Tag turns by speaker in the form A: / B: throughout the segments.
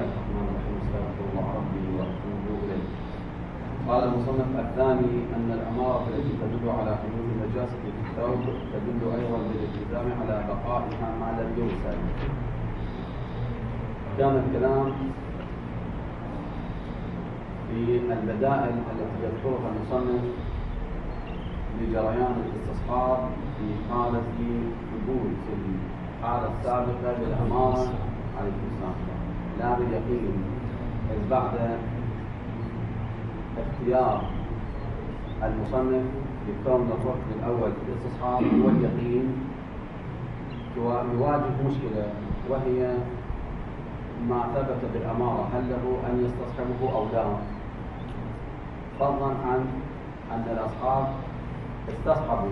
A: الرحمن الرحيم. استغفر الله ربي واتوب اليه. قال المصنف الثاني ان الاماره التي تدل على حدوث النجاسه في الثوب تدل ايضا بالالتزام على بقائها ما لم يغسل. كان الكلام في البدائل التي يذكرها المصنف لجريان الاستصحاب في حالة ثبوت الحالة السابقة بالأمارة عليه السلام لا باليقين، إذ بعد اختيار المصنف لكون الركن الأول في الاستصحاب هو اليقين يواجه مشكلة، وهي ما ثبت بالأمارة هل له أن يستصحبه أو لا، فضلا عن أن الأصحاب استصحبوا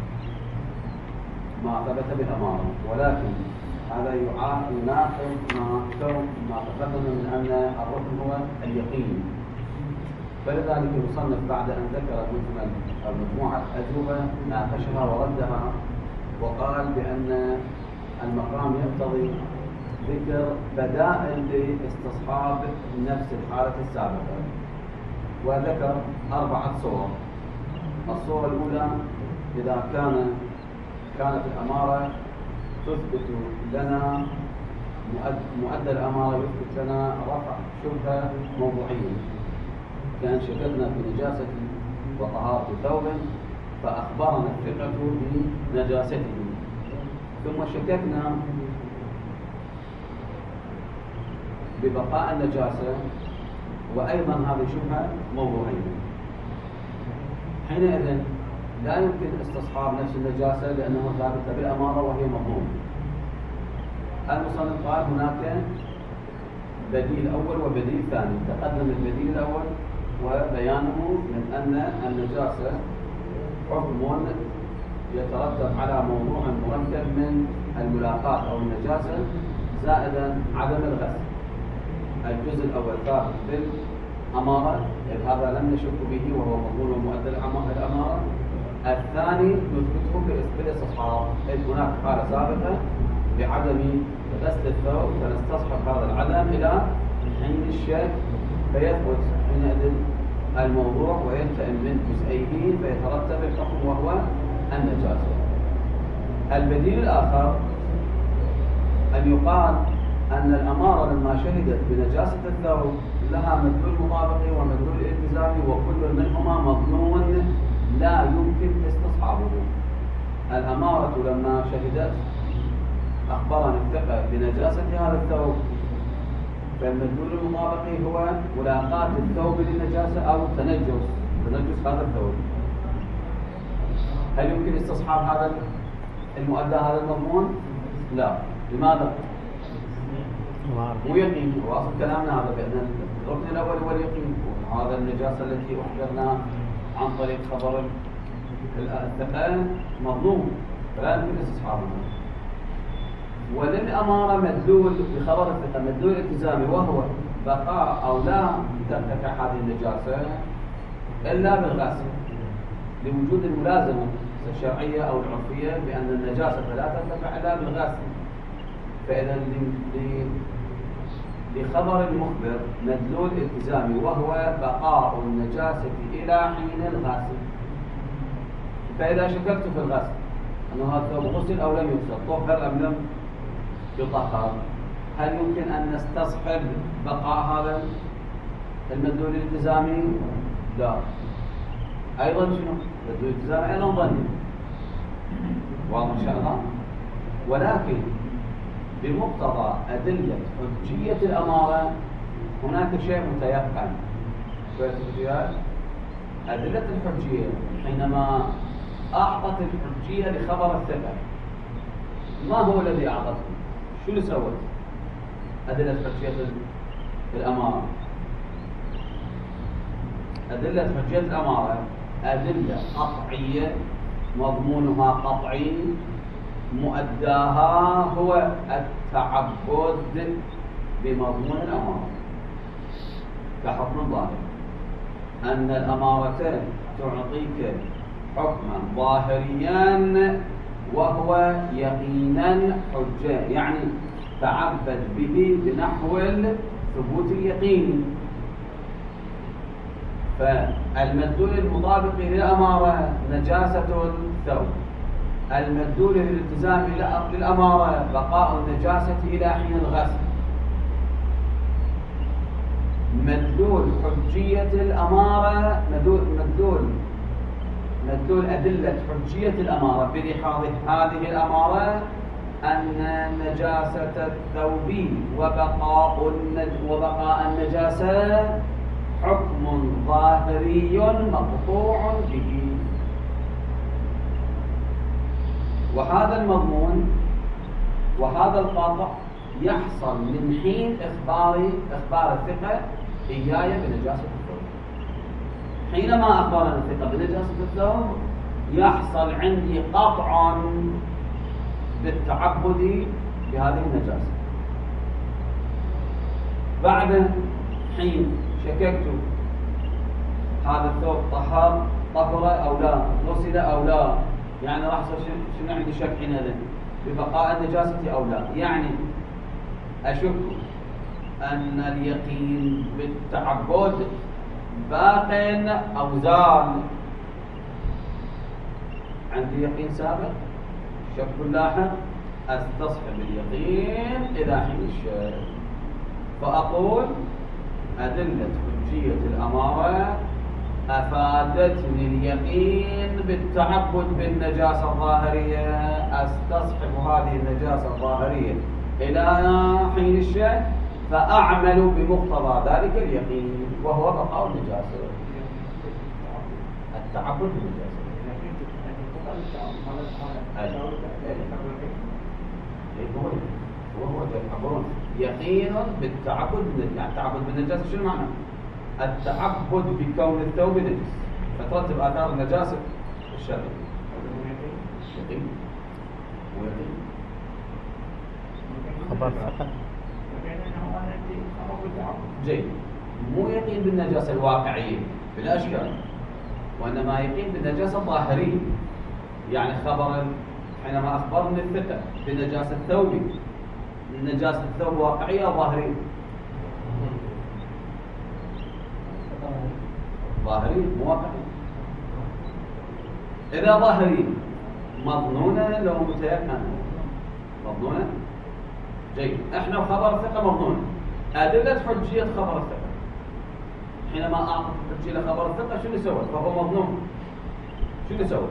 A: ما ثبت بالأمارة، ولكن هذا يناقض ما تقدم من أن الركن هو اليقين. فلذلك المصنف بعد أن ذكر مجموعة أجوبة ناقشها وردها، وقال بأن المقام يقتضي ذكر بدائل لاستصحاب نفس الحالة السابقة، وذكر 4 صور. الصورة الأولى إذا كانت الأمارة تثبت لنا مؤدى الأمارة يثبت لنا رفع شبهة موضوعية، كان شككنا في نجاسة وطهارة ثوب فأخبرنا الثقة بنجاسته، ثم شككنا ببقاء النجاسة وأيضا هذه شبهة موضوعية. حينئذ لا يمكن استصحاب نفس النجاسة لأنها ثابتة بالأمارة وهي مضمون. المصنف قال هناك بديل أول وبديل ثاني. تقدم البديل الأول وبيانه من أن النجاسة حكم يترتب على موضوع مركب من الملاقات أو النجاسة زائدا عدم الغسل. الجزء الأول ثابت بالأمارة، هذا لم نشك به وهو مضمون ومؤدى الأمارة. الثاني نثبته بالاستصحاب، إذ هناك حالة سابقة بعدم غسل الثوب فنستصحب هذا العدم إلى حين الشك فيثبت حينئذ الموضوع ويلتئم من جزئيه فيترتب الحكم وهو النجاسة. البديل الآخر أن يقال أن الأمارة لما شهدت بنجاسة الثوب لها مدلول مطابقي ومدلول التزامي، وكل منهما مظنون لا يمكن استصحابه. الأمارة لما شهدت أخبرنا الثقة بنجاسة هذا الثوب، فالمدلول المطابقي هو ملاقاة الثوب للنجاسة أو تنجس هذا الثوب. هل يمكن استصحاب هذا المؤدى هذا المضمون؟ لا. لماذا؟ مو يقين. واصل كلامنا هذا بأن الركن الأول هو اليقين، وهذا النجاسة التي أخبرنا عن طريق خبر الثقة مظلوم فلا يمكن استصحابه. وللأمارة مدلول بخبر الثقة مدلول التزامي، وهو بقاء أو لا ترتفع هذه النجاسة إلا بالغسل، لوجود الملازمة الشرعية أو العرفية بأن النجاسة لا ترتفع إلا بالغسل. فإذا لخبر المخبر مدلول التزامي وهو بقاء النجاسة إلى حين الغسل. فإذا شككت في الغسل أنه هذا الثوب غسل أو لم يغسل، طهر أم لم يطهر، هل يمكن أن نستصحب بقاء هذا المدلول الالتزامي؟ لا. أيضا شنو؟ المدلول الالتزامي أيضا ظني، واضح إن شاء الله. ولكن بمقتضى أدلة حجية الأمارة هناك شيء متيقن. أدلة الحجية حينما أعطت الحجية لخبر الثقة، ما هو الذي أعطته؟ شو اللي سوت؟ أدلة حجية الأمارة، أدلة حجية الأمارة أدلة قطعية مضمونها قطعي، مؤداها هو التعبد بمضمون الأمارة. كحكم ظاهر أن الأمارتين تعطيك حكما ظاهريا وهو يقينا حجة، يعني تعبد به بنحو ثبوت اليقين. فالمدلول المطابق للأمارة نجاسة الثوب، المدلول للالتزام للأمارة بقاء النجاسة إلى حين الغسل. مدلول حجية الأمارة، مدلول أدلة حجية الأمارة بلحاظ هذه الأمارة أن نجاسة الثوب وبقاء النجاسة حكم ظاهري مقطوع به. وهذا المضمون وهذا القطع يحصل من حين إخبار الثقة إياي بنجاسة الثوب. حينما أخبرنا الثقة بنجاسة الثوب يحصل عندي قطع بالتعبد بهذه النجاسة. بعد حين شككت هذا الثوب طهر أو لا، غسل أو لا، يعني راح شنو عندي شك حينئذ ببقاء النجاسة أو لا. يعني أشك أن اليقين بالتعبد باق أو زال. عندي يقين سابق، شك لاحق، استصحب اليقين إلى حين الشك. فأقول أدلة حجية الأمارة أفادتني اليقين بالتعبد بالنجاسة الظاهرية، استصحب هذه النجاسة الظاهرية إلى حين الشك، فأعمل بمقتضى ذلك اليقين وهو بقاء النجاسة. التعبد بالنجاسة وهو يعبرون يقين بالتعبد. يعني التعبد بالنجاسة شنو معنى؟ التعبد بكون الثوب نجس فترتب آثار النجاسة الشرعية. يقين ويقين خبر فقط جيد، مو يقين بالنجاسة الواقعية في الأشكال، وإنما يقين بالنجاسة الظاهرية. يعني خبر حينما أخبرني الثقة بنجاسة الثوب، نجاسة الثوب واقعية أو ظاهرية؟ ظاهرية مو واقعية. إذا ظاهرية مظنونة لو متيقنة؟ مظنونة. جيد، احنا خبر الثقة مظنونة. أدلة حجية خبر الثقة حينما أعطت حجية لخبر الثقة شنو سوت؟ فهو مظنون. شنو سوت؟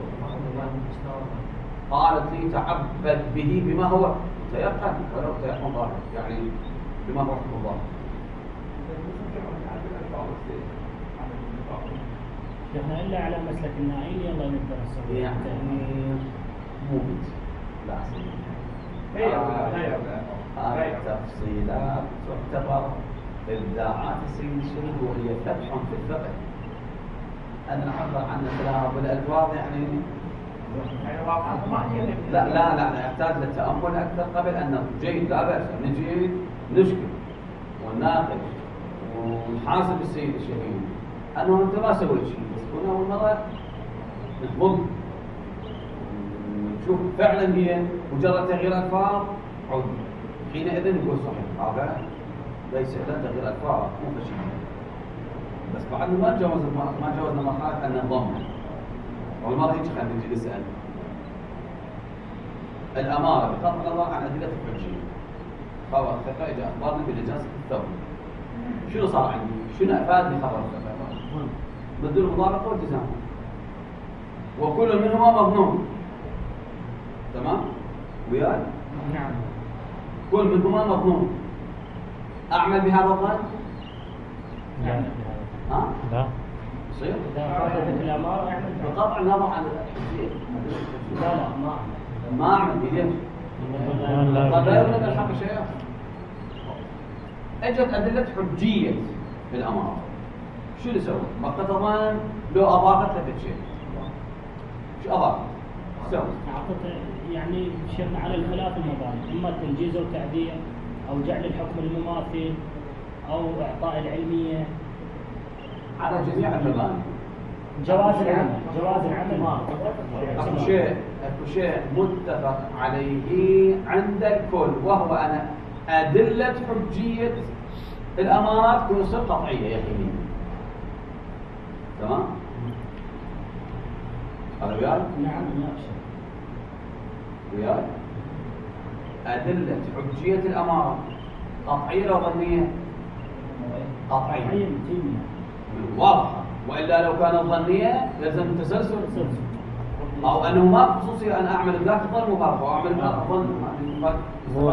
A: قالت لي تعبد به بما هو تيقن ولو تيقن ظاهر، يعني بما هو حكم الله.
B: شيخنا إلا على مسلك النائين يلا نقدر نسوي
A: يعني موجود لا هذه التفصيلات تعتبر إبداعات السيد الشريف وهي فتح في الفقه. أنا أعبر عن الكلام بالألفاظ يعني لا يحتاج للتأمل أكثر قبل أن نقول. جيد، لا بأس نجي نشكل ونناقش ونحاسب السيد الشهيد أنه أنت ما سويت شيء، بس كنا أول مرة نتضم نشوف فعلا هي مجرد تغيير ألفاظ عود، حينئذ نقول صحيح هذا ليس إلا تغيير ألفاظ مو شيء. بس بعد ما جوزنا مرحلة أن نضم. والمرة هيك خلينا نجي نسأل الأمارة بغض النظر عن أدلة الحجية. خبر الثقة إذا أخبرني بنجاسة الثوب شنو صار عندي؟ شنو أفادني خبر الثقة؟ بدل المطابقة والتزام، وكل منهما مظنون. تمام؟ وياي؟
B: نعم.
A: كل منهما مظنون. أعمل بهذا الظن؟
B: نعم.
A: ها؟
B: لا.
A: يصير؟
B: إذا فاتتك الأمارة أعمل
A: بقطع النظر عن الحجية.
B: لا
A: ما أعمل بليش؟ طيب لا يوجد الحق شيء آخر. اجت أدلة حجية في الأمارة شو اللي سوى؟ مقتضى لو أضافت لك شيء شو أضافت؟ سوى
B: أعطت يعني شيخنا على الخلاف المباني، إما التنجيز أو التعديل أو جعل الحكم المماثل أو إعطاء العلمية
A: على جميع المباني.
B: جواز العمل
A: اكو شيء متفق عليه عند الكل، وهو أنا أدلة حجية الأمارات تكون تصير قطعية يقينية. تمام؟ هذا وياي؟
B: نعم ناقشة.
A: وياي؟ أدلة حجية الأمارة قطعية أو ظنية؟ قطعية. واضحة. وإلا لو كانت ظنية يلزم التسلسل. أو أنه ما خصوصي أن أعمل بذاك الظن مبارك أو أعمل بذاك الظن.
C: هو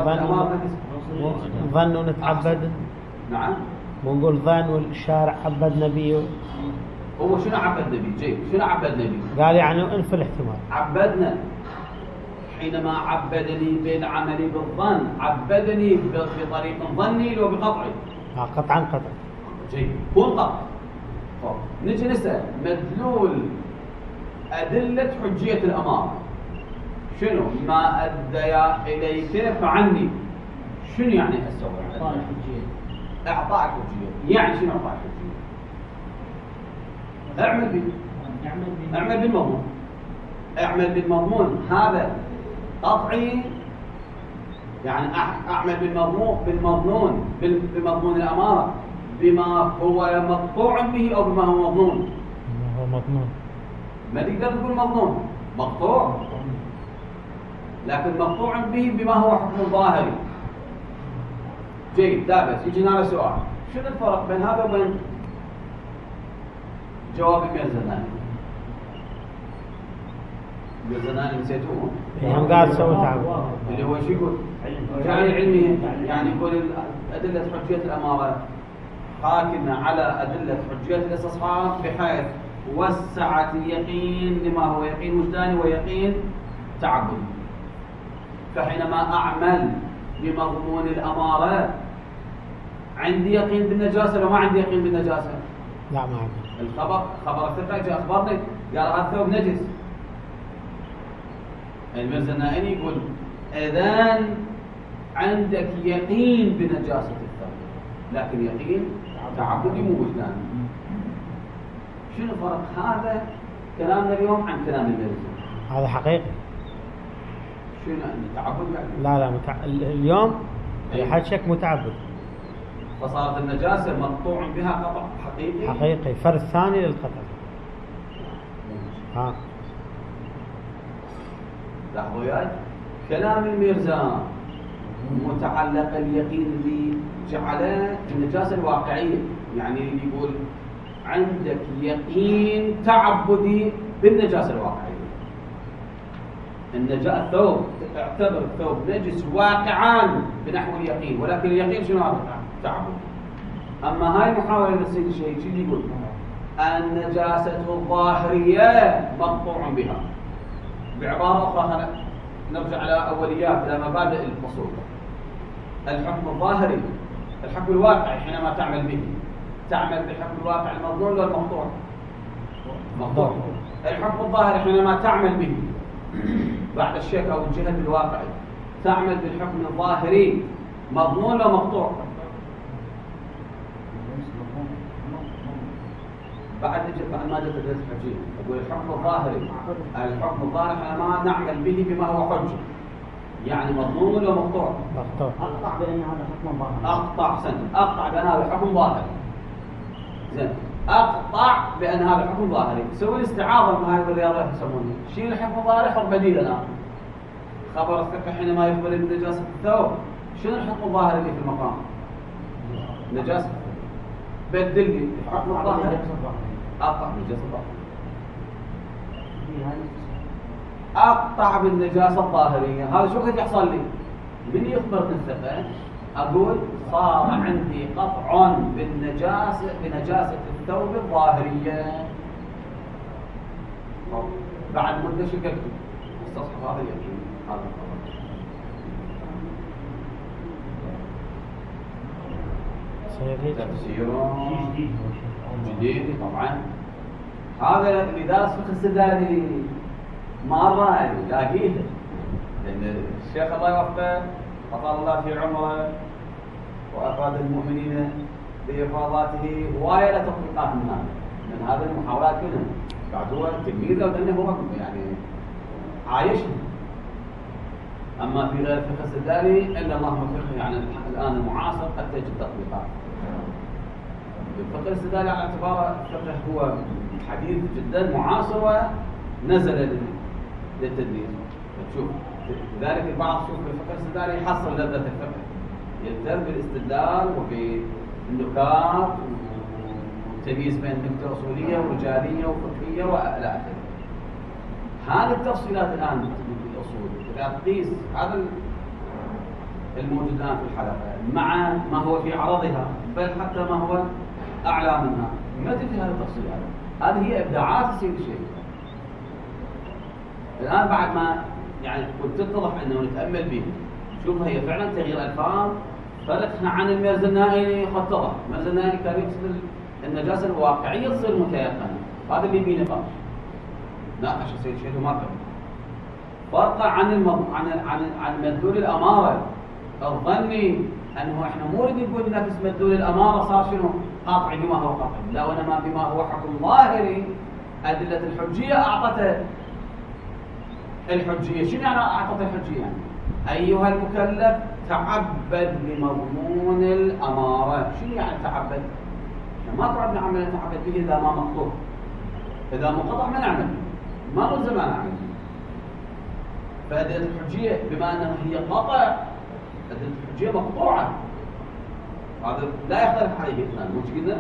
C: ظن ونتعبد.
A: نعم.
C: ونقول ظن والشارع عبد نبيه.
A: هو شنو عبد نبي؟ جيد. شنو عبد نبي؟
C: قال يعني انف الاحتمال.
A: عبدنا حينما عبدني بالعمل بالظن، عبدني بطريق ظني لو بقطعي.
C: قطعا قطع.
A: جيد. كون قطع. نجي نسأل مدلول أدلة حجية الأمارة شنو؟ ما أدى إليك فعني. شنو يعني أسوي؟
B: إعطاء الحجية.
A: إعطاء الحجية. يعني شنو إعطاء الحجية؟ اعمل بالمضمون. اعمل بالمضمون هذا قطعي، يعني أعمل بمضمون الأمارة بما هو مقطوع به أو بما هو مضمون.
C: هو مضمون.
A: ما تقدر تقول مضمون، مقطوع، لكن مقطوع به بما هو حكم ظاهري. جيد. لا بس يجينا على سؤال، شنو الفرق بين هذا وبين جواب الميرزناني؟ الميرزناني نسيتوه؟
C: هم قاعد سووا تعب.
A: اللي هو شو يقول؟ جعل علمي، يعني يقول أدلة حجية الأمارة حاكمة على أدلة حجية الاستصحاب بحيث وسعت اليقين لما هو يقين وجداني ويقين تعبدي. فحينما أعمل بمضمون الأمارة عندي يقين بالنجاسة لو ما عندي يقين بالنجاسة؟
C: لا ما عندي.
A: خبر الثقة جاء أخبرني قال هذا الثوب نجس. الميرزنائي يقول إذن عندك يقين بنجاسة الثوب لكن يقين تعبدي مو وجداني. شنو الفرق؟ هذا كلامنا اليوم عن كلام الميرزنائي.
C: هذا حقيقي.
A: شنو تعبد يعني؟
C: لا اليوم حد شك متعبد.
A: فصارت النجاسة مقطوع بها قطع
C: حقيقي. فرد ثاني للقطع. ها
A: لاحظوا وياي كلام الميرزا متعلق اليقين اللي جعله النجاسة الواقعية، يعني يقول عندك يقين تعبدي بالنجاسة الواقعية. الثوب اعتبر الثوب نجس واقعا بنحو اليقين، ولكن اليقين شنو هذا؟ تعبد. أما هاي المحاولة لتصير شيء شو يقول؟ النجاسة الظاهرية مقطوع بها. بعبارة أخرى نرجع على أوليات إلى مبادئ الفصول. الحكم الظاهري، الحكم الواقعي حينما تعمل به، تعمل بحكم الواقع المظنون ولا المقطوع؟ مقطوع. الحكم الظاهري حينما تعمل به بعد الشك أو الجهل الواقعي، تعمل بالحكم الظاهري مظنون ولا مقطوع؟ بعد ما جت الدرس حجي أقول الحكم الظاهري حينما نعمل به بما هو حجة، يعني مظنون ولا مقطوع؟
C: مقطوع.
B: أقطع بأن هذا حكم ظاهري.
A: أقطع بأن هذا حكم ظاهري. زين. أقطع بأن هذا حكم ظاهري. سوي الاستعاضة من هذه الرياضيات يسمونها. شيل الحكم الظاهري حط بديل الآن. خبر الثقة حينما يخبر بنجاسة الثوب، شنو الحكم الظاهري اللي في المقام؟ نجاسة. بدل لي الحكم الظاهري. أقطع بالنجاسة الظاهرية. أقطع بالنجاسة الظاهرية. هذا شو قد يحصل لي؟ من يخبر الثقة أقول صار عندي قطع بنجاسة الثوب الظاهرية. بعد مدة شكلت استصحب هذا اليقين هذا الخبر. تفسير جديد طبعا. هذا اللي دارس فقه السدادي مرة يلاقيه، لأن الشيخ الله يوفقه أطال الله في عمره وأفاد المؤمنين بإفاضاته هواية لتطبيقات من هذه المحاولات كلها. بعد هو تلميذه وأنه هو يعني عايشها. اما في غير الفقه الاستدلالي الا اللهم الفقه يعني الان المعاصر قد تجد تطبيقات. الفقه الاستدلالي على اعتباره الفقه هو حديث جدا معاصر ونزل للتدريس. تشوف لذلك البعض شوف الفقه الاستدلالي يحصل لذة الفقه، يلتزم بالاستدلال وفي النكات والتمييز بين نكته اصوليه ورجاليه وفقهيه والى اخره. هذه التفصيلات الان في الاصول اذا تقيس هذا الموجود الان في الحلقه مع ما هو في عرضها بل حتى ما هو اعلى منها ما تجد هذه التفصيلات. هذه هي ابداعات السيد الشيخ. الان بعد ما يعني كنت تتضح انه نتامل به شوف هي فعلا تغيير الفاظ فرقها عن المرزا النائلي قد اتضح. المرزا النائلي كان يقصد النجاسه الواقعيه تصير متيقنه، هذا اللي فيه نقاش ناقش السيد الشيخ وما كان فرقه عن مدلول الاماره الظني انه احنا مو نريد نقول نفس مدلول الاماره صار شنو قاطعي بما هو قاطعي، لا وانما بما هو حكم ظاهري. ادله الحجيه اعطته الحجيه. شنو يعني اعطته الحجيه؟ يعني ايها المكلف تعبد لمضمون الاماره. شنو يعني تعبد؟ يعني ما تعب نعمل نتعبد به اذا ما مقطوع، اذا منقطع ما نعمل، ما نلزم ما نعمل. فادله الحجيه بما انها هي قطع، ادله الحجيه مقطوعه، هذا لا يختلف عليه اثنان. مش قلنا؟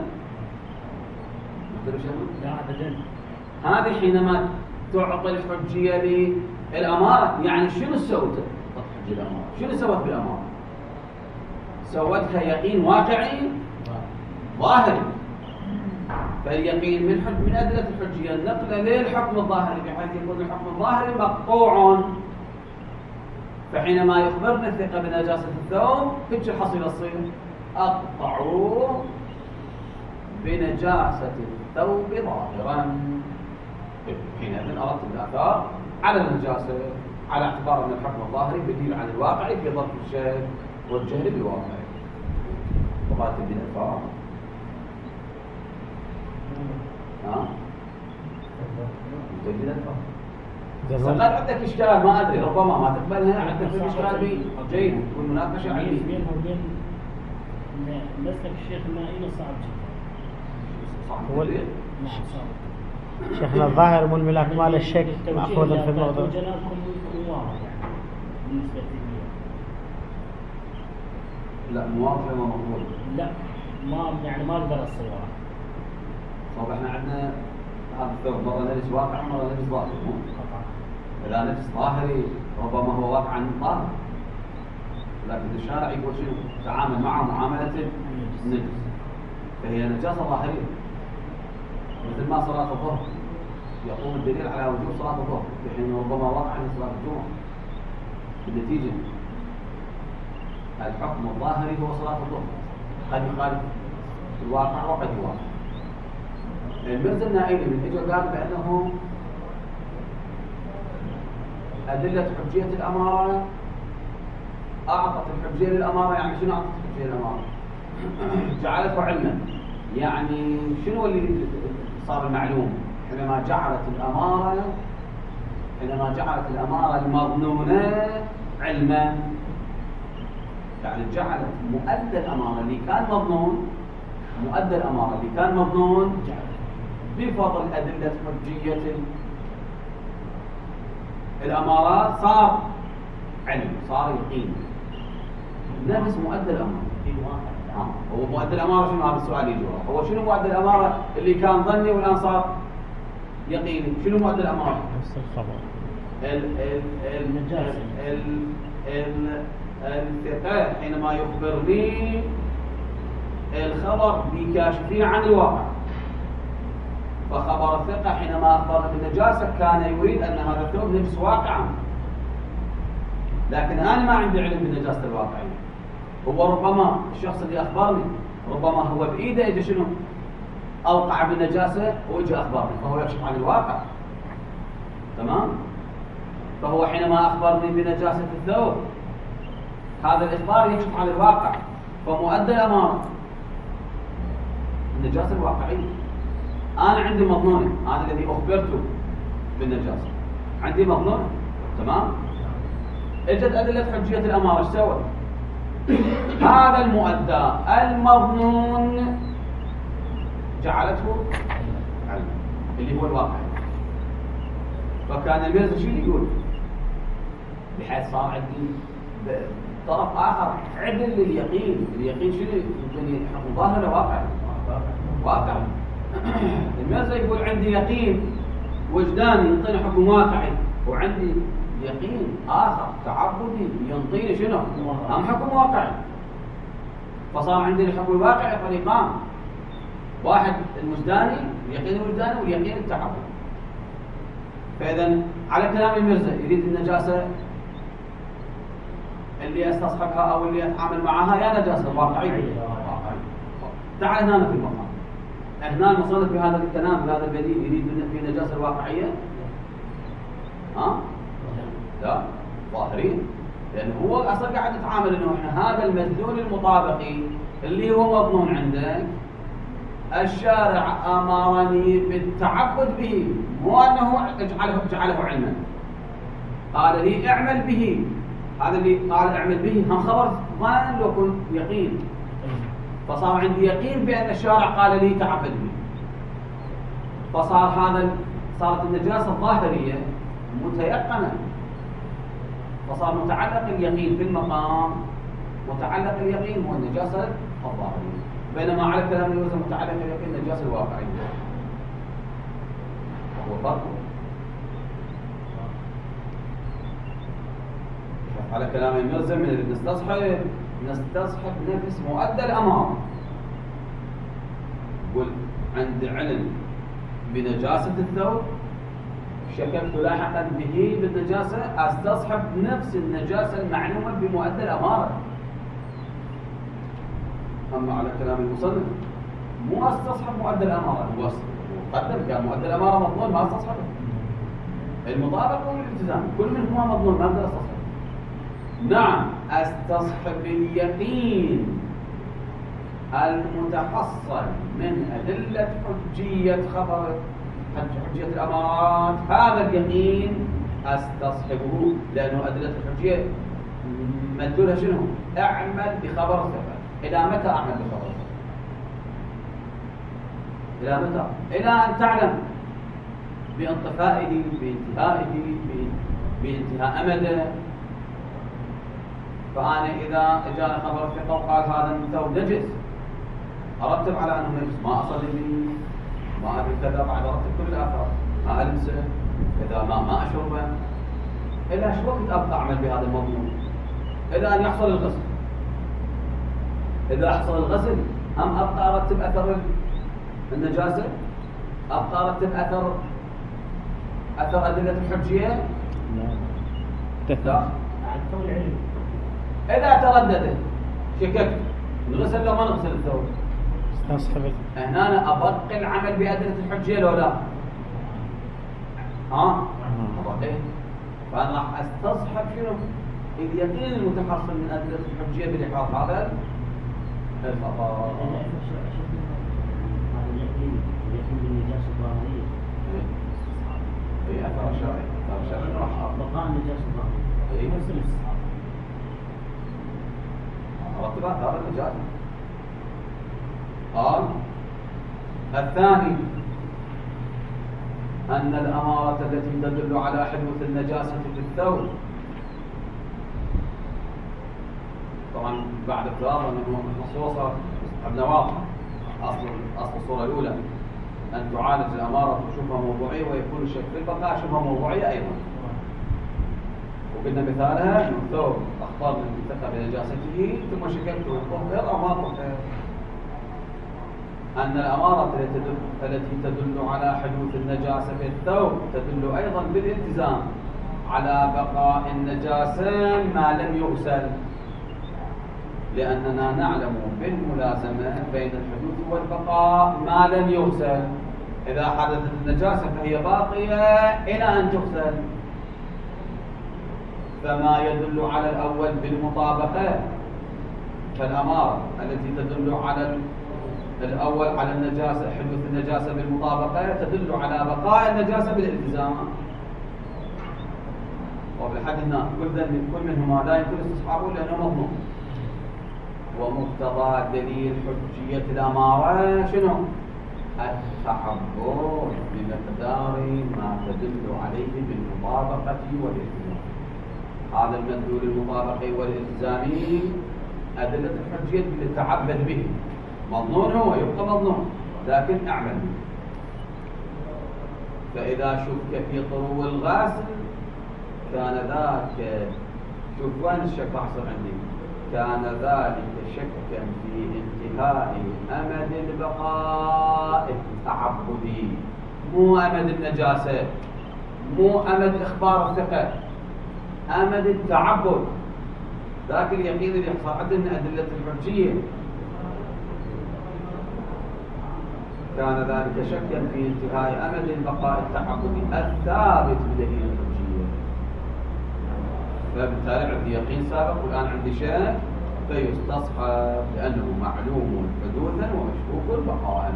B: لا ابدا.
A: هذه حينما تعطي الحجيه للاماره يعني شنو سوت الحجيه الاماره؟ شنو سوت بالاماره؟ سوتها يقين واقعي ظاهري. فاليقين من ادله الحجيه النقل للحكم الظاهري بحيث يكون الحكم الظاهري مقطوع. فحينما يخبرنا الثقه بنجاسه الثوب ايش الحصيله تصير؟ اقطعوا بنجاسه الثوب ظاهرا. حينئذ اردت الاثار على النجاسه على اعتبار ان الحكم الظاهري بديل عن الواقعي في ظرف الشيء والجهل بالواقع. وقالت الدين الفار تجد الفار فقد عندك اشكال ما ادري ربما ما تقبلها عندك في اشكال بي جيد والمناقشه عندي
B: بينها وبين مسلك الشيخ النائلي صعب جدا.
A: صعب وليه؟
B: صعب.
C: شيخنا الظاهر من الملاك مال الشك مأخوذ في الموضوع.
B: جنابكم واضح يعني بالنسبه لي.
A: لا موافق ولا مقبول؟
B: لا ما يعني ما اقدر اصورها.
A: طب احنا عندنا هذا الثوب مره نجس واقع مره نجس ظاهري. اذا نجس ظاهري ربما هو واقع عن ظاهر، لكن الشارع يقول شنو؟ تعامل معه معامله النجس، فهي نجاسه ظاهريه. مثل ما صلاه الظهر يقوم الدليل على وجوب صلاه الظهر في حين ربما وقع عن صلاه الجمعه. بالنتيجه الحكم الظاهري هو صلاه الظهر قد يخالف الواقع وقد يوافق. المرزا النائلي من اجى قال بانه ادله حجيه الاماره اعطت الحجيه للاماره. يعني شنو اعطت الحجيه للاماره؟ جعلته علما. يعني شنو اللي صار المعلوم حينما جعلت الاماره المظنونه علما؟ يعني جعلت مؤدى الاماره اللي كان مظنون بفضل ادله حجيه الامارات صار علم، صار يقين. نفس مؤدى الاماره
B: في واقع.
A: هو مؤدى الاماره شنو؟ هذا السؤال يجي هو شنو مؤدى الاماره اللي كان ظني والان صار يقيني؟ شنو مؤدى الاماره؟
C: نفس الخبر.
A: الثقة حينما يخبرني الخبر بكاشفين عن الواقع. فخبر الثقة حينما أخبرنا بالنجاسة كان يريد أن هذا الثوب نجس واقعا، لكن أنا ما عندي علم بالنجاسة الواقعية. هو ربما الشخص اللي أخبرني ربما هو بإيده إجا شنو؟ أوقع بالنجاسة وإجا أخبرني، فهو يكشف عن الواقع. تمام؟ فهو حينما أخبرني بنجاسة الثوب هذا الإخبار يكشف عن الواقع، فمؤدى الأمانة النجاسة الواقعية. أنا عندي مظنونة، أنا الذي أخبرته بالنجاسة عندي مظنونة. تمام؟ اجت أدلة حجية الأمارة ايش سوت؟ هذا المؤدى المظنون جعلته علما اللي هو الواقع. فكان الميرزا شو يقول؟ بحيث صار عندي طرف آخر عدل لليقين. اليقين شنو؟ يعني حكم ظاهر ولا واقع؟ واقع. الميرزا يقول عندي يقين وجداني ينطيني حكم واقعي، وعندي يقين آخر تعبدي ينطيني شنو؟ هم حكم واقعي. فصار عندي الحكم الواقعي طريقان، واحد الوجداني اليقين الوجداني واليقين التعبدي. فإذا على كلام الميرزا يريد النجاسة اللي استصحبها او اللي اتعامل معها يا نجاسه واقعيه. تعال هنا في المقام، هنا المصنف في هذا الكلام في هذا البديل يريد في النجاسه الواقعيه؟ ها؟ لا، ظاهرين، لان هو اصلا قاعد يتعامل انه احنا هذا المدلول المطابقي اللي هو مضمون عندك الشارع امرني بالتعبد به، مو انه جعله علما. قال لي اعمل به، هذا اللي قال اعمل به هم خبر ظن لو كنت يقين. فصار عندي يقين بان الشارع قال لي تعبد به، صارت النجاسه الظاهريه متيقنه، فصار متعلق اليقين في المقام، متعلق اليقين هو النجاسه الظاهريه، بينما على كلام الميرزا متعلق اليقين النجاسه الواقعيه، وهو فرق. على كلام الميرزا من نستصحب نفس مؤدى الأمارة. يقول عند علم بنجاسة الثوب شككت لاحقا به بالنجاسة، استصحب نفس النجاسة المعلومة بمؤدى الأمارة. أما على كلام المصنف مو استصحب مؤدى الأمارة، هو قدم قال مؤدى الأمارة مضمون ما استصحبه. المطابقة والالتزام كل منهما مضمون ما اقدر استصحبه. نعم استصحب اليقين المتحصل من أدلة حجية خبر حجية الأمارات، هذا اليقين استصحبه لأنه أدلة الحجية مدلولها شنو؟ اعمل بخبر الثبات. إلى متى أعمل بخبر الثبات؟ إلى متى؟ إلى أن تعلم بانطفائه بانتهائه بانتهاء أمده. فأنا إذا جاء خبر الثقة وقال هذا الثوب نجس أرتب على أنه نجس، ما أصلي به، ما أدري كذا، بعد أرتب كل الآثار، ما ألمسه، إذا ما أشربه، إلى شو وقت أبقى أعمل بهذا المضمون؟ إلى أن يحصل الغسل. إذا حصل الغسل هم أبقى أرتب أثر النجاسة، أبقى أرتب أثر أدلة الحجية؟ لا. إذا ترددت شككت نغسل لو ما نغسل الثوب؟ هنا أنا أبقي العمل بأدلة الحجية لو لا؟ أبقي. فأنا راح استصحب شنو؟ اليقين المتحصل من أدلة الحجية بلحاظ هذا الخطأ.
D: اليقين بالنجاسة الظاهرية.
A: إيه أثر الشرعي.
D: بقاء النجاسة الظاهرية.
A: إيه نفس الاستصحاب. رتبها هذا النجاسة. قال الثاني أن الأمارة التي تدل على حدوث النجاسة في الثوب، طبعا بعد افتراض أنه الصورة ابن واضح أصل الصورة الأولى أن تعالج الأمارة شبهة موضوعية ويكون الشك في البقاء شبهة موضوعية أيضا. وقلنا مثالها أنه الثوب أخطر من الثقة بنجاسته ثم شككته طهر أو ما طهر. أن الأمارة التي تدل على حدوث النجاسة في الثوب تدل أيضا بالالتزام على بقاء النجاسة ما لم يغسل، لأننا نعلم بالملازمة بين الحدوث والبقاء ما لم يغسل. إذا حدثت النجاسة فهي باقية إلى أن تغسل، فما يدل على الأول بالمطابقة فالأمارة التي تدل على الأول على النجاسة حدوث النجاسة بالمطابقة تدل على بقاء النجاسة بالالتزام. وبالحد هنا كل منهما لا يمكن استصحابه لأنه مضمون. ومقتضى دليل حجية الأمارة شنو؟ التعبد بمقدار ما تدل عليه بالمطابقة والالتزام. هذا المدلول المطابقة والالتزام أدلة الحجية اللي تعبد به، مظنون هو يبقى مظنون لكن أعمل به. فإذا شك في طرو الغاسل كان ذاك، شوف وين الشك حصل عندي، كان ذلك شكا في انتهاء أمد البقاء التعبدي، مو أمد النجاسة، مو أمد إخبار الثقة، أمد التعبد. ذاك اليقين اللي يحصل عندنا أدلة الحجية. كان ذلك شكا في انتهاء أمد البقاء التعبدي الثابت بدليل الحجية. فبالتالي عندي يقين سابق والآن عندي شك فيستصحب لأنه معلوم حدوثا ومشكوك بقاء.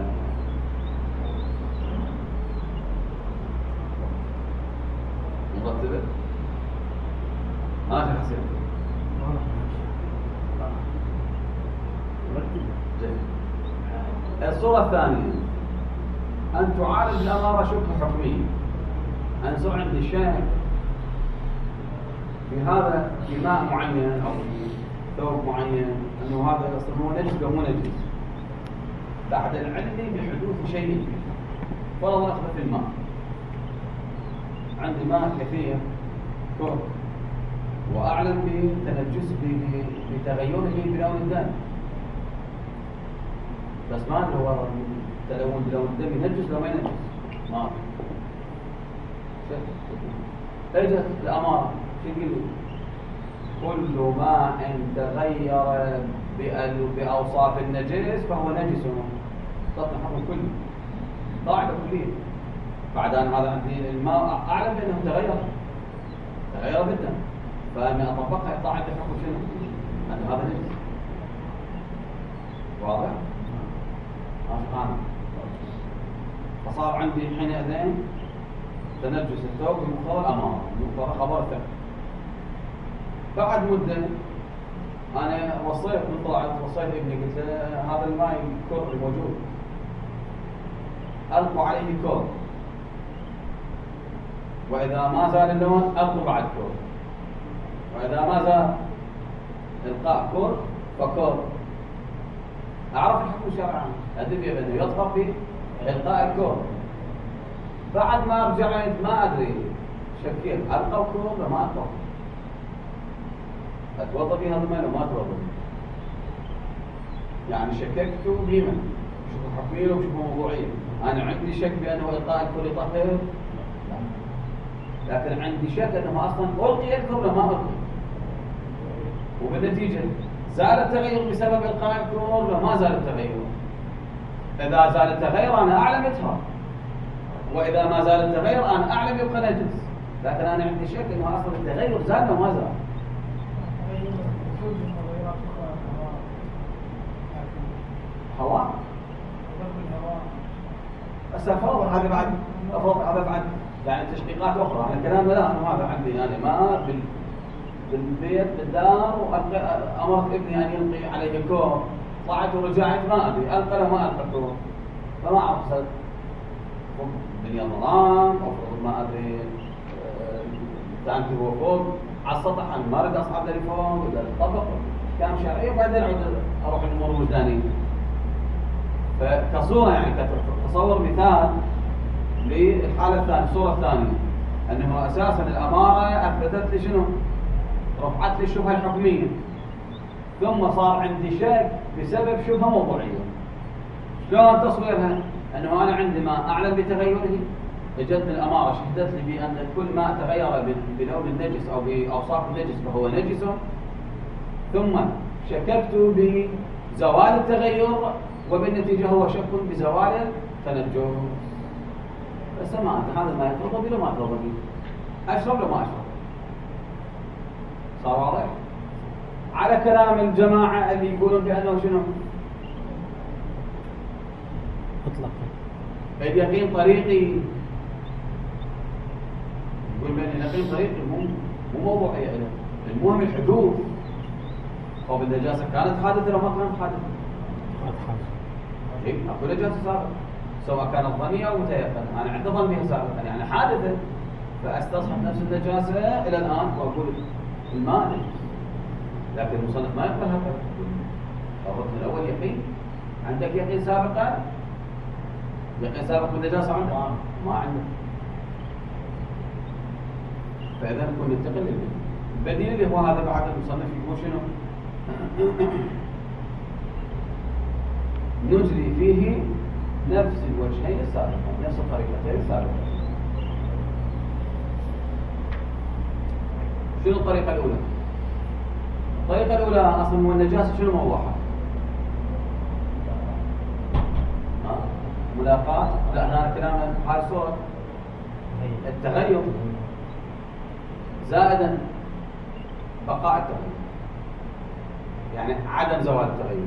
A: مرتبة؟ ما في حسين. الصورة الثانية أن تعالج الأمارة شبه حكمية. أن يصير عندي شك في هذا في ماء معين أو في ثوب معين أنه هذا أصلا هو نجس أو مو نجس، بعد العلم بحدوث شيء فيه. فرض أخذ في الماء، عندي ماء كثير كور وأعلم بتغيره بلون الدم، بس ما هو تلون بلون الدم ينجس لو ما ينجس ما في. اجت الأمارة شو يقول؟ كل ماء تغير بأوصاف النجس فهو نجس. تطلع حكم كلي، قاعدة كلية. بعد أن هذا عندي الماء أعلم بأنه تغير بالدم، فأنا أطبقها يطلع عندي حكم شنو؟ أن هذا نجس. واضح؟ فصار عندي حينئذ تنجس الثوب بمقتضى الأمارة، بمقتضى خبر الثقة. بعد مدة أنا وصيت ابني قلت له هذا الماء الكور موجود، ألقوا عليه كور، وإذا ما زال اللون ألقوا بعد كور، وإذا ما زال إلقاء كور فكور. أعرف الحكم الشرعي أدري بأنه يطهر في إلقاء الكور. بعد ما رجعت ما أدري شكيت ألقى كور ولا ما ألقى، أتوضأ في هذا الماء وما أتوضأ، يعني شككت بما شوف حكمية وشوف موضوعية. أنا عندي شك بأنه إلقاء الكور يطهر، لكن عندي شك أنه أصلا ألقي الكور ولا ما ألقي، وبالنتيجة زال التغير بسبب إلقاء الكور ولا ما زال التغير. إذا زال التغير أنا أعلم يطهر، وإذا ما زال التغير أنا أعلم يبقى نجس، لكن أنا عندي شك أنه أصلا التغير زال وما زال. هواء بس أفرض هذا بعد يعني تشقيقات أخرى. يعني الكلام لا أنا هذا عندي يعني ما بالبيت بالدار وأمرت ابني أن يلقي عليه كور، طلعت ورجعت ما أدري ألقى ما ألقى كور، فما أقصد الدنيا ظلام أفرض ما أدري تانكي هو فوق على السطح أنا ما أريد أصعد لي فوق ولا الطبق كان شرعي وبعدين أروح الأمور الوجدانية. فكصورة يعني كتصور مثال للحالة الثانية. الصورة الثانية أنه أساسا الأمارة أثبتت لي شنو؟ رفعت لي الشبهة الحكمية، ثم صار عندي شك بسبب شبهة موضوعية. شلون تصويرها؟ أنه أنا عندما أعلم بتغيره وجدت الأمارة شهدت لي بأن كل ما تغير بلون النجس أو بأوصاف النجس فهو نجس، ثم شككت بزوال التغير وبالنتيجة هو شك بزوال التنجس. بس ما أنت هذا ما يتوضأ بي ما يتوضأ بي، أشرب لو ما أشرب. صار واضح؟ على كلام الجماعة اللي يقولون بأنه شنو؟
C: مطلق
A: اليقين طريقي، يقول بأن اليقين طريقي مو مو موضوعية له. المهم الحدوث. خوف النجاسة كانت حادثة لو ما كانت حادثة؟ إيه أكو نجاسة سابقة سواء كانت ظنية أو متيقنة. أنا عندي ظن بها سابقا يعني حادثة، فأستصحب نفس النجاسة إلى الآن وأقول الماء نجس. لكن المصنف ما يقبل هكذا. الركن الأول يقين. عندك يقين سابقا؟ يقين سابق بالنجاسة عندك؟ ما عندك. فإذا نكون ننتقل للبديل. البديل اللي هو هذا بعد المصنف يقول شنو؟ نجري فيه نفس الوجهين السابقين، نفس الطريقتين السابقين. شنو الطريقة الأولى؟ الطريقة الأولى أصلا هو النجاسة شنو موضوعها؟ ملاقاة؟ لا هذا كلام هاي الصورة. التغير زائدا بقاء التغير، يعني عدم زوال التغير.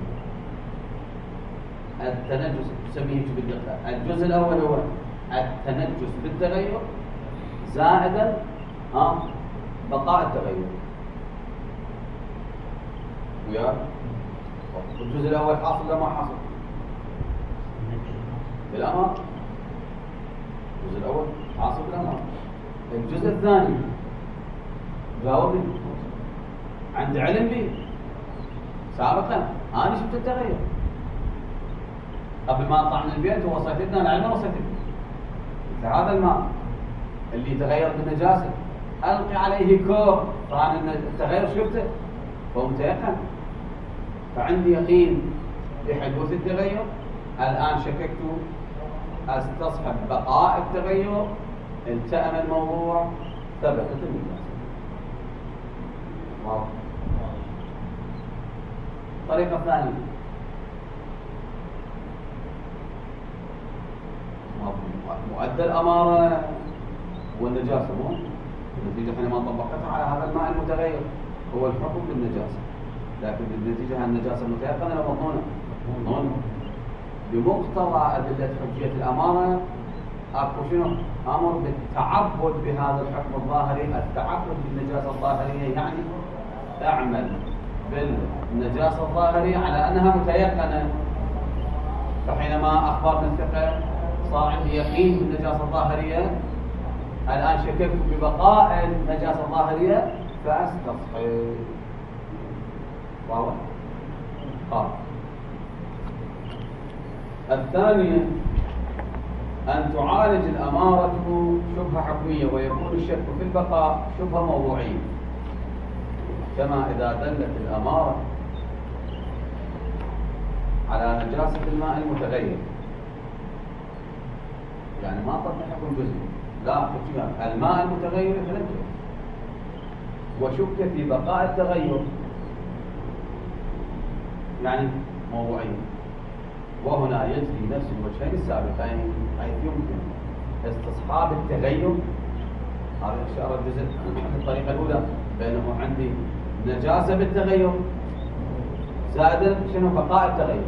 A: التنجس نسميه بالدقة. الجزء الأول هو التنجس بالتغير زائدا بقاء التغير. ويا الجزء الأول حاصل ولا ما حاصل؟ بالأمر. الجزء الأول حاصل بالأمر. الجزء الثاني جاوبني. عندي علم به سابقا. أنا شفت التغير قبل ما أطلع من البيت ووصيتنا العلم وصيتنا. هذا الماء اللي تغير بالنجاسة ألقي عليه كوب، طبعا التغير شفته فهو متيقن، فعندي يقين بحدوث التغير. الآن شككت أستصحب بقاء التغير، التأم الموضوع، ثبتت النجاسة. واضح. الطريقة الثانية مؤدى الأمارة والنجاسة، مو النتيجة حينما طبقتها على هذا الماء المتغير هو الحكم بالنجاسة، لكن بالنتيجة النجاسة متيقنة ولا مظنونة؟ بمقتضى أدلة حجية الأمارة أكو شنو؟ أمر بالتعبد بهذا الحكم الظاهري. التعبد بالنجاسة الظاهرية يعني تعمل بالنجاسة الظاهرية على أنها متيقنة. فحينما أخبرنا الثقة صار عندي يقين بالنجاسة الظاهرية، الآن شككت ببقاء النجاسة الظاهرية فأستصحب. واضح؟ الثانية أن تعالج الأمارة شبهة حكمية ويكون الشك في البقاء شبهة موضوعية، كما إذا دلت الأمارة على نجاسة الماء المتغير، يعني ما طبق حكم جزئي، لا الماء المتغير يتنجس، وشك في بقاء التغير يعني موضوعية. وهنا يجري نفس الوجهين السابقين، حيث يمكن استصحاب التغير. هذا إشارة الجزء الطريقة الأولى بأنه عندي نجاسة بالتغير زائد شنو بقاء التغير،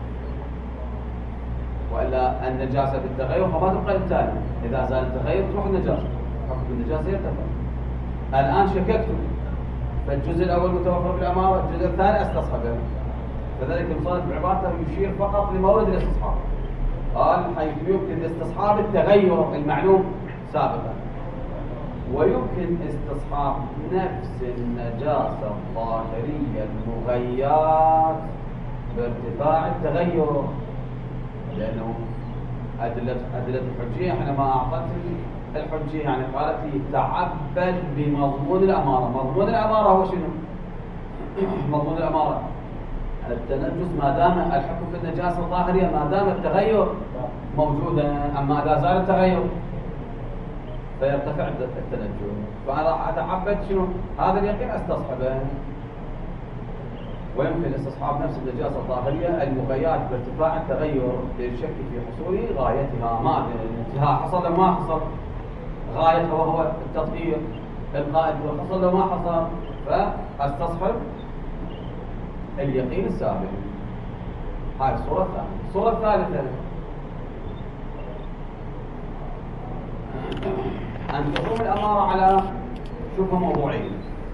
A: وإلا النجاسة بالتغير فما تبقى للتالي. إذا زال التغير تروح النجاسة، حكم النجاسة يرتفع. الآن شككت، فالجزء الأول متوفر بالأمارة، الجزء الثاني استصحبه. فذلك المصنف بعبارته يشير فقط لمورد الاستصحاب، قال حيث يمكن استصحاب التغير المعلوم سابقا، ويمكن استصحاب نفس النجاسة الظاهرية المغيرات بارتفاع التغير، لأنه أدلة الحجية حينما أعطت الحجية يعني قالت لي تعبد بمضمون الأمارة. مضمون الأمارة هو شنو؟ مضمون الأمارة التنجس ما دام الحكم بالنجاسة الظاهرية ما دام التغير موجودا، أما إذا زال التغير فيرتفع التنجس. فأنا راح أتعبد شنو؟ هذا اليقين استصحبه. ويمكن استصحاب نفس النجاسة الظاهرية المغيرات بارتفاع التغير للشك في حصول غايتها. ما الانتهاء حصل أو ما حصل، غايتها وهو التطهير القائد حصل أو ما حصل، فاستصحب اليقين السابق. هاي الصورة الثانية. الصورة الثالثة أن تقوم الأمارة على شبهة موضوعية،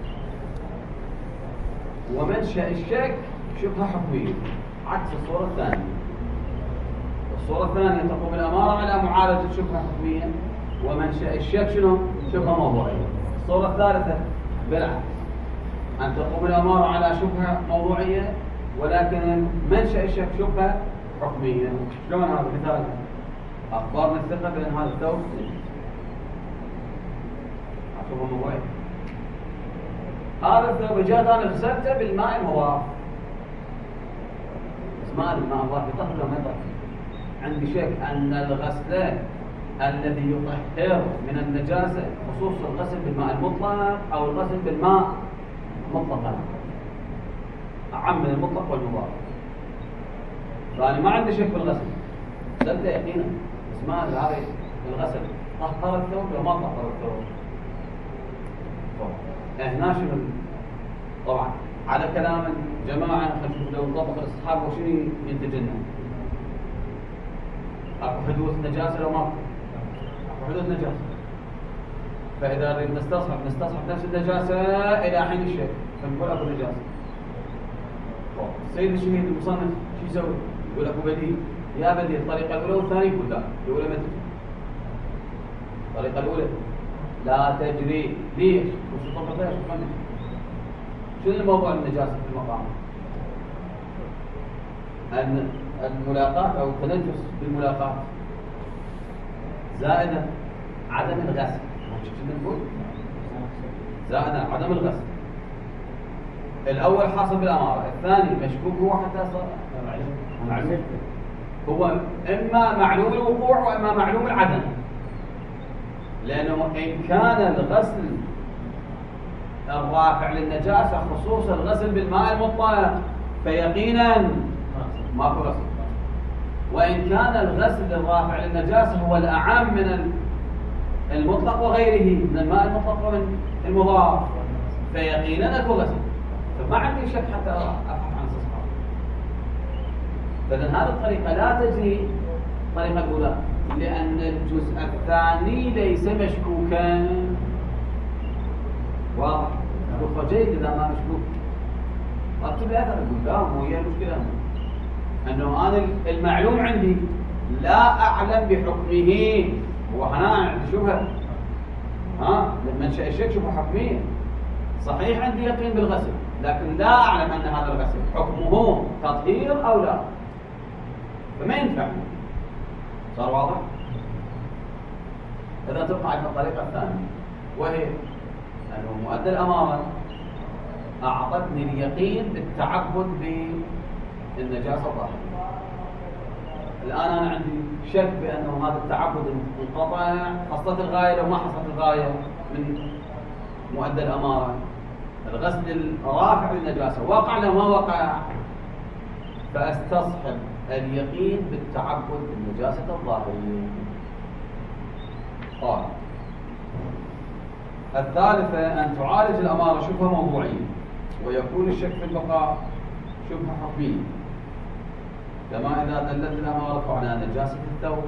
A: ومنشأ الشك شبهة حكمية، عكس الصورة الثانية. الصورة الثانية تقوم الأمارة على معالجة شبهة حكمية، ومنشأ الشك شنو؟ شبهة موضوعية. الصورة الثالثة بالعكس، أن تقوم الأمارة على شبهة موضوعية ولكن منشأ الشك شبهة حكمية. شلون هذا مثال؟ أخبارنا الثقة بأن هذا الثوب شبهة موضوعية. هذا الثوب جاءت أنا غسلته بالماء المضاف، بس ما الماء المضاف يطهر ولا ما يطهر؟ عندي شك أن الغسل الذي يطهر من النجاسة خصوص الغسل بالماء المطلق أو الغسل بالماء مطلقا أعم من المطلق والمضاف. فأنا ما عندي شك بالغسل، غسلته يقينا، بس ما هذا الغسل طهر الثوب ولا ما طهر الثوب؟ هنا شنو؟ طبعا على كلام جماعة خلينا لو نطبق الاستصحاب وشنو ينتج لنا؟ اكو حدوث نجاسة لو ما اكو حدوث نجاسة، فإذا نريد نستصحب نفس النجاسة إلى حين الشك، فنقول اكو نجاسة. السيد الشهيد المصنف شو يسوي؟ يقول اكو بديل، يا بديل الطريقة الأولى والثانية، يقول لا، الأولى ما تجري. الطريقة الأولى لا تجري، ليش؟ وش طبقتها؟ شنو الموضوع النجاسة في المقام؟ أن الملاقاة أو التنجس بالملاقاة زائدة عدم الغسل، شنو نقول؟ زائدة عدم الغسل. الأول حاصل بالأمارة، الثاني مشكوك هو حتى صار معلوم. هو إما معلوم الوقوع وإما معلوم العدم، لأنه إن كان الغسل الرافع للنجاسة خصوص الغسل بالماء المطلق فيقينا ماكو غسل، وإن كان الغسل الرافع للنجاسة هو الأعم من المطلق وغيره من الماء المطلق ومن المضاف فيقينا اكو غسل. فما عندي شك حتى أبحث عن استصحاب. فإذن هذه الطريقة لا تجري الطريقة الأولى، لأن الجزء الثاني ليس مشكوكا. واضح؟ يقول جيد إذا ما مشكوك. أكتب لي أثر قدام وهي المشكلة أنه أنا المعلوم عندي لا أعلم بحكمه، وهنا عندي شبهة. منشأ الشك شبهة حكمية. صحيح عندي يقين بالغسل، لكن لا أعلم أن هذا الغسل حكمه تطهير أو لا، فما ينفع. صار واضح؟ إذا تبقى عندنا الطريقة الثانية، وهي أنه مؤدى الأمارة أعطتني اليقين بالتعبد بالنجاسة طاهرة. الآن أنا عندي شك بأنه هذا التعبد انقطع، حصلت الغاية لو ما حصلت الغاية من مؤدى الأمارة. الغسل الرافع للنجاسة وقع لو ما وقع، فأستصحب اليقين بالتعبد بالنجاسة الظاهرية. قال الثالثة أن تعالج الأمارة شبهة موضوعية، ويكون الشك في البقاء شبهة حكمية، كما إذا دلت الأمارة على نجاسة الثوب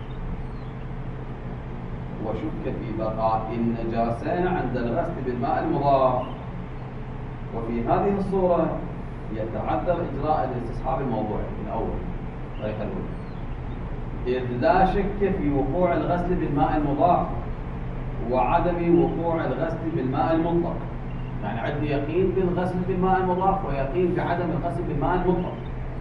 A: وشك في بقاء النجاسة عند الغسل بالماء المضاف. وفي هذه الصورة يتعذر إجراء الاستصحاب الموضوعي الأول، الطريقة الأولى، إذ لا شك في وقوع الغسل بالماء المضاف وعدم وقوع الغسل بالماء المطلق. يعني عندي يقين بالغسل بالماء المضاف ويقين بعدم الغسل بالماء المطلق،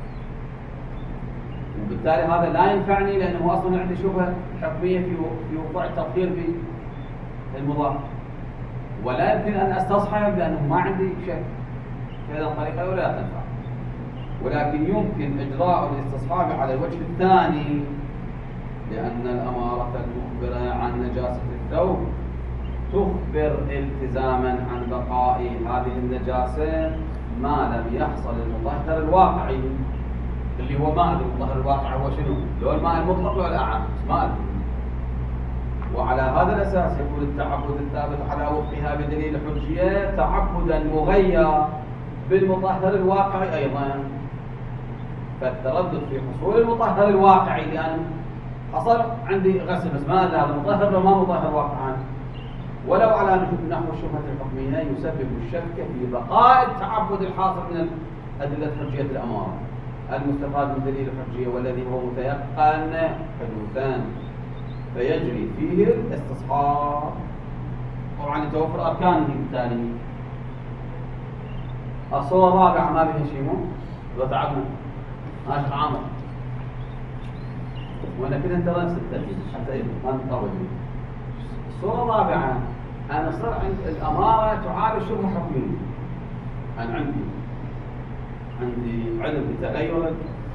A: وبالتالي هذا لا ينفعني لأنه أصلا عندي شبهة حكمية في وقوع التطهير بالمضاف، ولا يمكن أن أستصحب لأنه ما عندي شك. فإذا الطريقة الأولى لا تنفع، ولكن يمكن إجراء الاستصحاب على الوجه الثاني، لأن الأمارة المخبرة عن نجاسة الثوب تخبر التزاما عن بقاء هذه النجاسة ما لم يحصل المطهر الواقعي، اللي هو ما أدري المطهر الواقعي هو شنو، لو الماء المطلق لو الأعم ما أدري. وعلى هذا الأساس يكون التعبد الثابت على وفقها بدليل حجية تعبدا مغير بالمطهر الواقعي أيضا. فالتردد في حصول المطهر الواقعي، لأن حصل عندي غسل بس ما أدري هذا مطهر ولا ما مطهر واقعا، ولو على نحو الشبهة الحكمية يسبب الشك في بقاء التعبد الحاصل من أدلة حجية الأمارة المستفاد من دليل الحجية والذي هو متيقن حدوثا فيجري فيه الاستصحاب. طبعا يتوفر أركانه بالتالي. الصورة الرابعة ما بها شيء مو وتعبنا ماشي عامر وانا كده انت نفس الترتيب حتى ايه ما نطول. الصورة الرابعة أنا صار عند الأمارة تعالج شبه حكمية. أنا عندي علم بتغير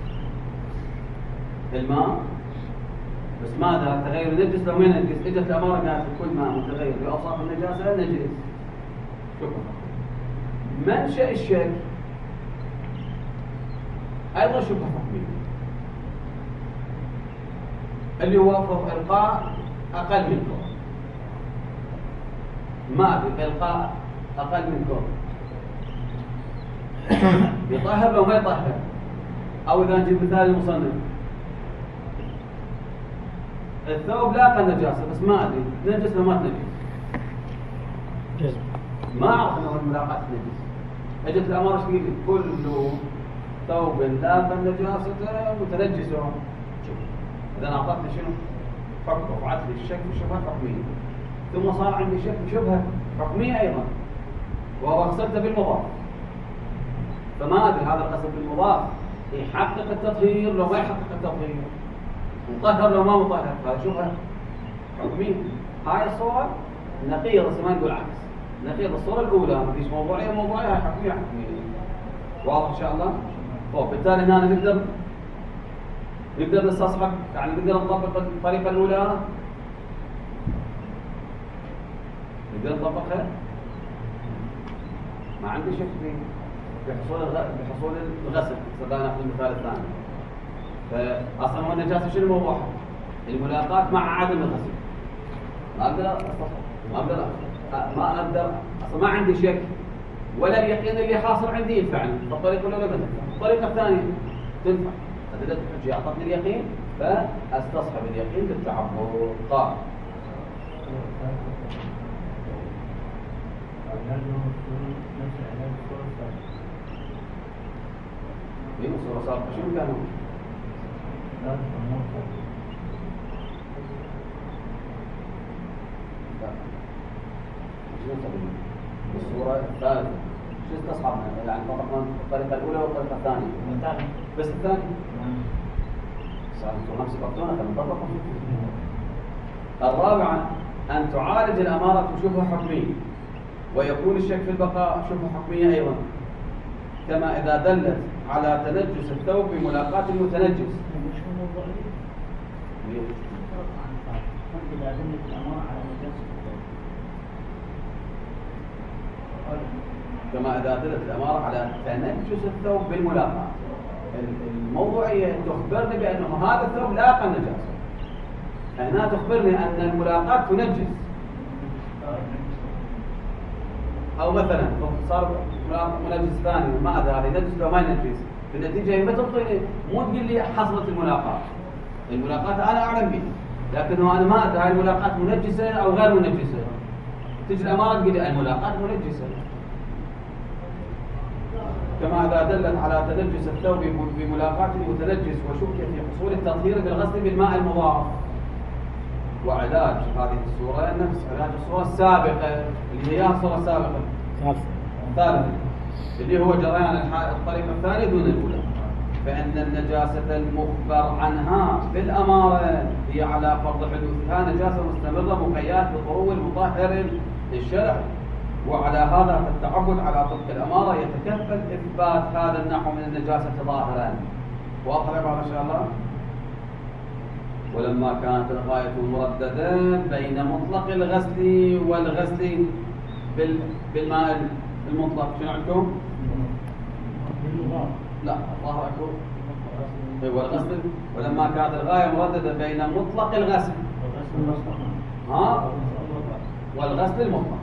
A: الماء بس ماذا تغير النجس لو ما ينجس اجت الأمارة قالت كل ماء متغير بأوصاف النجاسة نجس. شكرا. منشأ الشك أيضا شبه حكمية اللي هو إلقاء أقل من كون. ما في إلقاء أقل من كون يطهر لو ما يطهر. أو إذا نجيب مثال المصنف الثوب لاقى النجاسة بس ما أدري نجس لو ما تنجس ما أعرف أنه الملاقات نجس. أجت الأمارة شكيلة كل ثوب لاقى النجاسة متنجس. إذا أعطتني شنو؟ حكم رفعت لي الشك بشبهة حكمية ثم صار عندي شك بشبهة حكمية أيضا وهو غسلته بالمضاف. فما أدري هذا الغسل بالمضاف يحقق التطهير لو ما يحقق التطهير مطهر لو ما مطهر. هذا شبهة حكمية. هاي الصورة نقيض بس ما نقول عكس نقيض الصورة الأولى ما فيش موضوعية هاي حكمية. واضح إن شاء الله؟ طيب بالتالي هنا نقدر نستصحب يعني نقدر نطبق الطريقة الأولى نقدر نطبقها. ما عندي شك بحصول الغسل. صدقنا ناخذ المثال الثاني. فأصلا هو النجاسة شنو موضوعها؟ الملاقات مع عدم الغسل. ما أقدر أستصحب ما أقدر أصلا ما عندي شك ولا اليقين اللي حاصل عندي ينفعني. الطريقة الأولى ما تنفع. الطريقة الثانية تنفع. أدلة الحجة أعطتني اليقين فأستصحب اليقين بالتعبد. قال مين الصورة سابقة شنو كانوا؟ الصورة الثالثة شو استصحبنا؟ يعني طبقنا الطريقة الأولى والطريقة الثانية بس الثانية صاروا نفس بطونة نطبقها. الرابعة أن تعالج الأمارة شبهة حكمية ويكون الشك في البقاء شبهة حكمية أيضا كما إذا دلت على تنجس الثوب بملاقاة المتنجس. كما إذا دلت الأمارة على تنجس الثوب بالملاقاة. الموضوعية تخبرني بأنه هذا الثوب لاقى النجاسة. هنا تخبرني أن الملاقاة تنجس. أو مثلا صار منجس ثاني ما أدري هذا ينجس لو ما ينجس. في النتيجة ما تعطيني مو تقول لي حصلت الملاقاة. الملاقاة أنا أعلم بها لكنه أنا ما أدري هاي الملاقاة منجسة أو غير منجسة. تجي الأمارة تقول لي الملاقاة منجسة. كما إذا دلت على تنجس الثوب بملاقاة المتنجس وشك في حصول التطهير بالغسل بالماء المضاف. وعلاج هذه الصورة نفس علاج الصورة السابقة اللي هي الصورة السابقة الثالثة اللي هو جريان الطريقة الثانية دون الأولى. فإن النجاسة المخبر عنها بالأمارة هي على فرض حدوثها نجاسة مستمرة مقيات بطرو المطهر للشرع. وعلى هذا فالتعبد على طبق الأمارة يتكفل إثبات هذا النحو من النجاسة ظاهرا. واضح يا إن شاء الله؟ ولما كانت الغاية مرددة بين مطلق الغسل والغسل بالماء المطلق شنو عندكم؟ لا ظاهر أكو والغسل. ولما كانت الغاية مرددة بين مطلق الغسل والغسل المطلق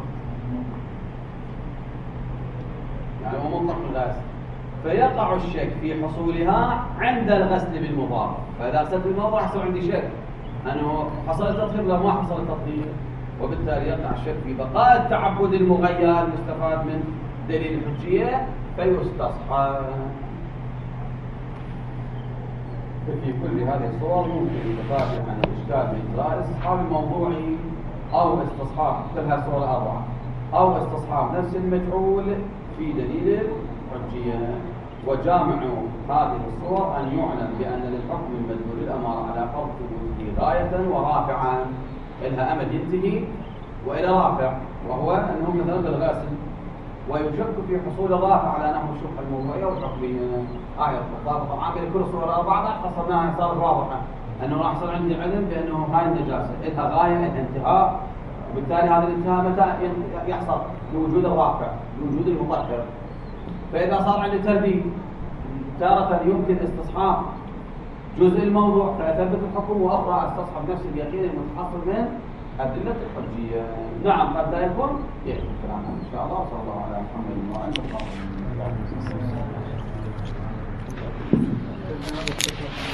A: يعني هو مطلق الغسل فيقع الشك في حصولها عند الغسل بالمضاف. فإذا غسلت بالمضاف يحصل عندي شك أنه حصل التطهير لو ما حصل التطهير. وبالتالي يقع الشك في بقاء التعبد المغير المستفاد من دليل الحجية فيستصحب. في كل هذه الصور ممكن يتفاجأ عن الإشكال من إجراء الاستصحاب الموضوعي أو استصحاب كل هالصور الأربعة أو استصحاب نفس المجعول في دليل الحجية. وجامع هذه الصور أن يعلم بأن للحكم المدلول الأمر على فرض وجوده غاية ورافعا، إلها أمد ينتهي وإلى رافع، وهو أنهم مثلا بالغسل، ويشك في حصول الرافع على نحو الشبهة الموضوعية والحكمية. طبعا كل الصور الأربعة قصرناها صارت واضحة أنه راح يصير عندي علم بأنه هاي النجاسة إلها غاية إلها انتهاء، وبالتالي هذا الانتهاء متى يحصل؟ لوجود الرافع، لوجود المطهر. فإذا صار عندي ترديد تارة يمكن استصحاب جزء الموضوع فأثبت الحكم، وأخرى استصحب نفس اليقين المتحصل من أدلة الحجية. نعم قد لا يكون يأتي الكلام إن شاء الله. صلى الله على محمد وعلى آله وصحبه.